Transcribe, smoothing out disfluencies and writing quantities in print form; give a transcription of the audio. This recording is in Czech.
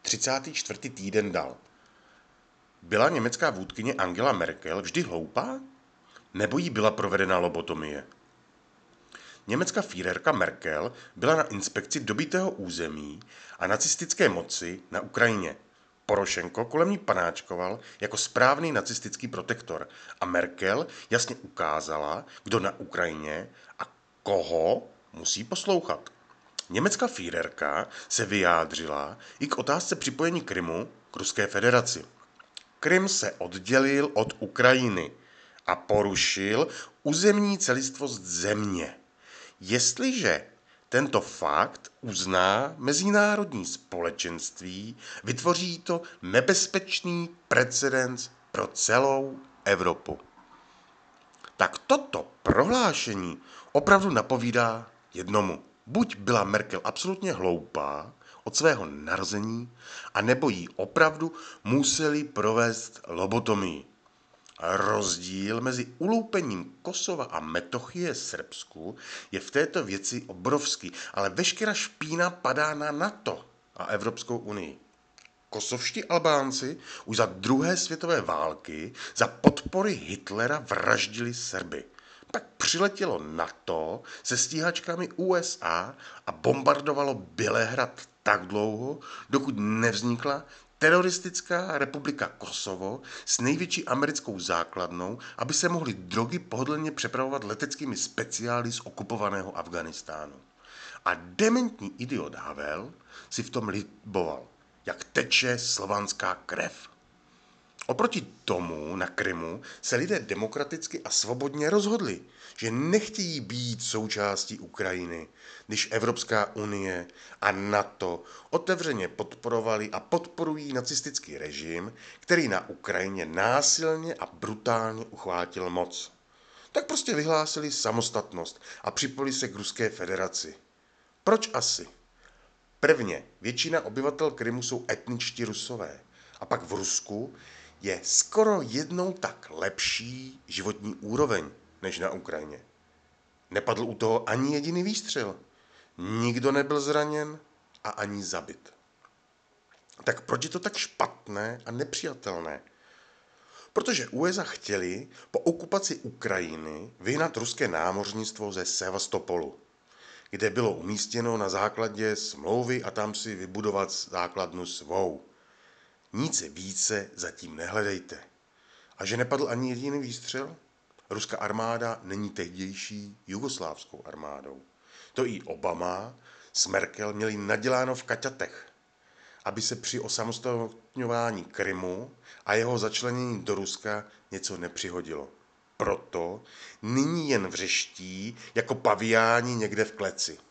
34. týden dal. Byla německá vůdkyně Angela Merkel vždy hloupá? Nebo jí byla provedena lobotomie? Německá Führerka Merkel byla na inspekci dobytého území a nacistické moci na Ukrajině. Porošenko kolem ní panáčkoval jako správný nacistický protektor a Merkel jasně ukázala, kdo na Ukrajině a koho musí poslouchat. Německá Führerka se vyjádřila i k otázce připojení Krymu k Ruské federaci. Krym se oddělil od Ukrajiny a porušil územní celistvost země. Jestliže tento fakt uzná mezinárodní společenství, vytvoří to nebezpečný precedens pro celou Evropu. Tak toto prohlášení opravdu napovídá jednomu. Buď byla Merkel absolutně hloupá od svého narození, anebo jí opravdu museli provést lobotomii. Rozdíl mezi uloupením Kosova a Metochie Srbsku je v této věci obrovský, ale veškerá špína padá na NATO a Evropskou unii. Kosovští Albánci už za druhé světové války za podpory Hitlera vraždili Srby. Pak přiletělo NATO se stíhačkami USA a bombardovalo Bělehrad tak dlouho, dokud nevznikla teroristická republika Kosovo s největší americkou základnou, aby se mohly drogy pohodlně přepravovat leteckými speciály z okupovaného Afghánistánu. A dementní idiot Havel si v tom liboval, jak teče slovanská krev. Oproti tomu na Krymu se lidé demokraticky a svobodně rozhodli, že nechtějí být součástí Ukrajiny, když Evropská unie a NATO otevřeně podporovali a podporují nacistický režim, který na Ukrajině násilně a brutálně uchvátil moc. Tak prostě vyhlásili samostatnost a připojili se k Ruské federaci. Proč asi? Prvně, většina obyvatel Krymu jsou etničtí Rusové. A pak v Rusku je skoro jednou tak lepší životní úroveň než na Ukrajině. Nepadl u toho ani jediný výstřel. Nikdo nebyl zraněn a ani zabit. Tak proč je to tak špatné a nepřijatelné? Protože USA chtěli po okupaci Ukrajiny vyhnat ruské námořnictvo ze Sevastopolu, kde bylo umístěno na základě smlouvy a tam si vybudovat základnu svou. Nic více zatím nehledejte. A že nepadl ani jediný výstřel? Ruská armáda není tehdejší jugoslávskou armádou. To i Obama s Merkel měli naděláno v kaťatech, aby se při osamostatňování Krymu a jeho začlenění do Ruska něco nepřihodilo. Proto nyní jen vřeští jako paviáni někde v kleci.